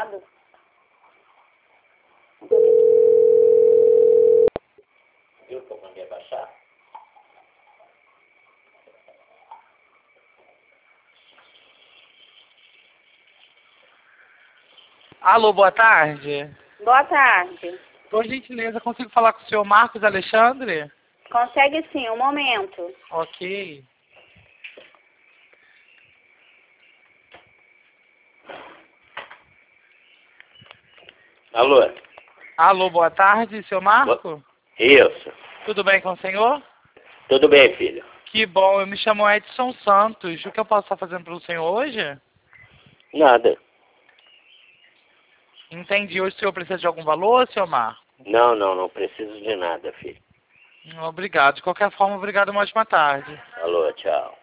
errado. Viu que eu mandei baixar? Alô, boa tarde. Boa tarde. Por gentileza, consigo falar com o senhor Marcos Alexandre? Consegue sim, um momento. Ok. Alô? Alô, boa tarde, senhor Marco? Isso. Tudo bem com o senhor? Tudo bem, filho? Que bom, eu me chamo Edson Santos. O que eu posso estar fazendo pelo senhor hoje? Nada. Entendi. Hoje o senhor precisa de algum valor, senhor Marco? Não preciso de nada, filho. Obrigado. De qualquer forma, obrigado, uma ótima tarde. Alô, tchau.